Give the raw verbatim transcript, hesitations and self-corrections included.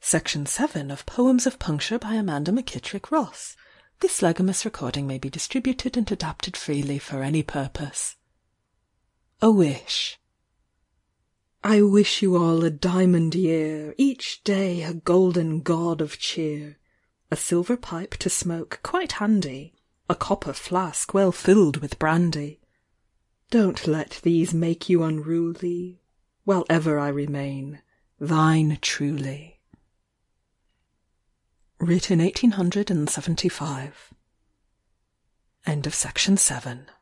Section seven of Poems of Puncture by Amanda McKittrick Ross. This Legamus recording may be distributed and adapted freely for any purpose. A Wish. I wish you all a diamond year, each day a golden god of cheer, a silver pipe to smoke quite handy, a copper flask well filled with brandy. Don't let these make you unruly, while ever I remain, thine truly. Written eighteen seventy-five. End of section seven.